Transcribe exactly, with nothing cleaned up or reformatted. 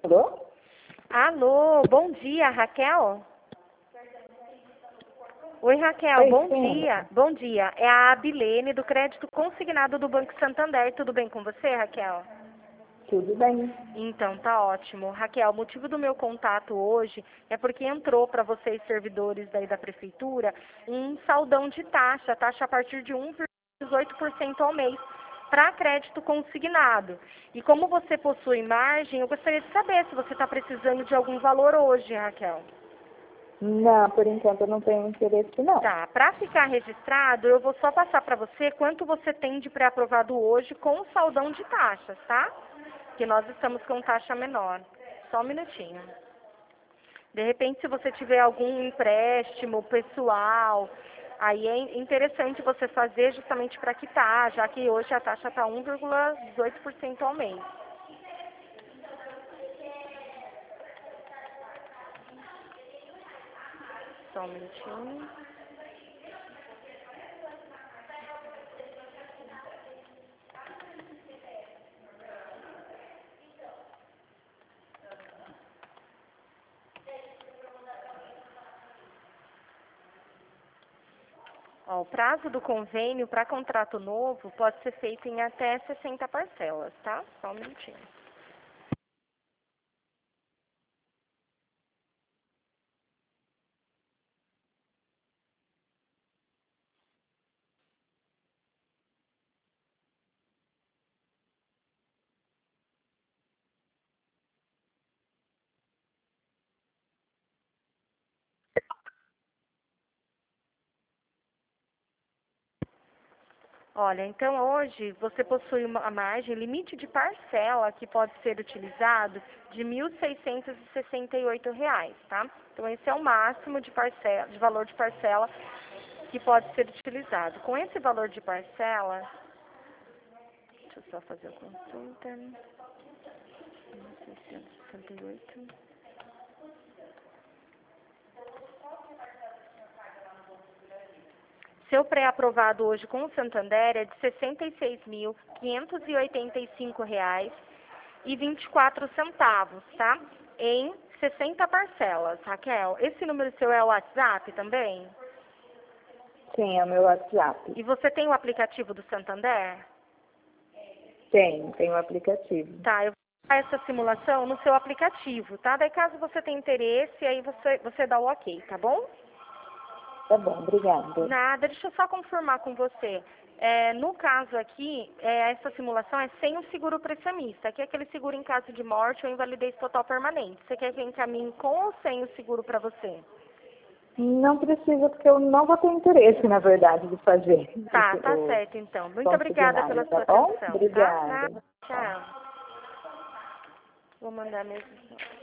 Alô? Alô, bom dia, Raquel? Oi, Raquel, Oi, bom sim. dia. Bom dia. É a Abilene do Crédito Consignado do Banco Santander. Tudo bem com você, Raquel? Tudo bem. Então, tá ótimo. Raquel, o motivo do meu contato hoje é porque entrou para vocês, servidores daí da Prefeitura, um saldão de taxa, taxa a partir de um vírgula dezoito por cento ao mês, para crédito consignado. E como você possui margem, eu gostaria de saber se você está precisando de algum valor hoje, Raquel. Não, por enquanto eu não tenho interesse, não. Tá, para ficar registrado, eu vou só passar para você quanto você tem de pré-aprovado hoje com o saldão de taxas, tá? Que nós estamos com taxa menor. Só um minutinho. De repente, se você tiver algum empréstimo pessoal, aí é interessante você fazer justamente para quitar, já que hoje a taxa está um vírgula dezoito por cento ao mês. Só um minutinho. Ó, o prazo do convênio para contrato novo pode ser feito em até sessenta parcelas, tá? Só um minutinho. Olha, então hoje você possui uma margem, limite de parcela que pode ser utilizado de mil seiscentos e sessenta e oito reais, tá? Então esse é o máximo de parcela, de valor de parcela que pode ser utilizado. Com esse valor de parcela, deixa eu só fazer a consulta. mil seiscentos e sessenta e oito. Seu pré-aprovado hoje com o Santander é de sessenta e seis mil, quinhentos e oitenta e cinco reais e vinte e quatro centavos, tá? Em sessenta parcelas, Raquel. Esse número seu é o WhatsApp também? Sim, é o meu WhatsApp. E você tem o aplicativo do Santander? Tem, tem o aplicativo. Tá, eu vou dar essa simulação no seu aplicativo, tá? Daí caso você tenha interesse, aí você, você dá o ok, tá bom? Tá bom, obrigada. Nada, deixa eu só confirmar com você. É, no caso aqui, é, essa simulação é sem o seguro prestamista, que é aquele seguro em caso de morte ou invalidez total permanente. Você quer que eu encaminhe com ou sem o seguro para você? Não precisa, porque eu não vou ter interesse, na verdade, de fazer. Tá, esse- tá o certo então. Muito obrigada pela consignado, sua tá bom? atenção, tá? Obrigada. Tá? Tchau. Vou mandar mesmo.